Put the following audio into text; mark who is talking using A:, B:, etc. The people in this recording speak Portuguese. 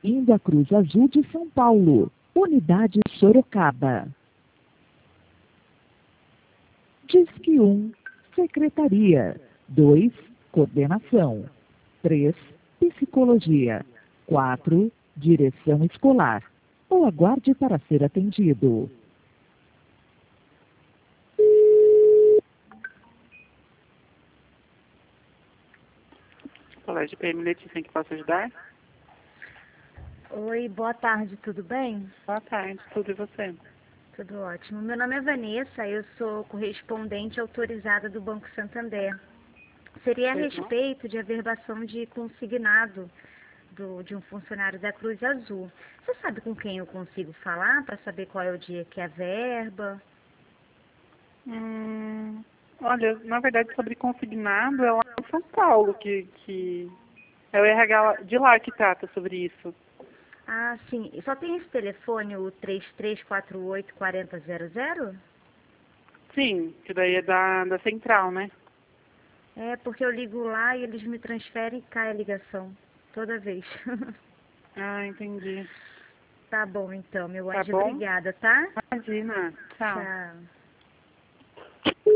A: Indo à Cruz Azul de São Paulo, Unidade Sorocaba. Disque 1, Secretaria. 2, Coordenação. 3, Psicologia. 4, Direção Escolar. Ou aguarde para ser atendido.
B: Colégio PM Letícia, em que posso ajudar?
C: Oi, boa tarde, tudo bem?
B: Boa tarde, tudo e você?
C: Tudo ótimo. Meu nome é Vanessa, eu sou correspondente autorizada do Banco Santander. Seria a respeito de averbação de consignado de um funcionário da Cruz Azul. Você sabe com quem eu consigo falar para saber qual é o dia que é a verba?
B: Olha, na verdade, sobre consignado, é lá em São Paulo que é o RH de lá que trata sobre isso.
C: Ah, sim. Só tem esse telefone, o 3348-4000?
B: Sim, que daí é da central, né?
C: É, porque eu ligo lá e eles me transferem e cai a ligação. Toda vez.
B: Ah, entendi.
C: Tá bom, então, meu
B: Tá
C: anjo.
B: bom?
C: Obrigada, tá?
B: Imagina. Tchau.
C: Tchau.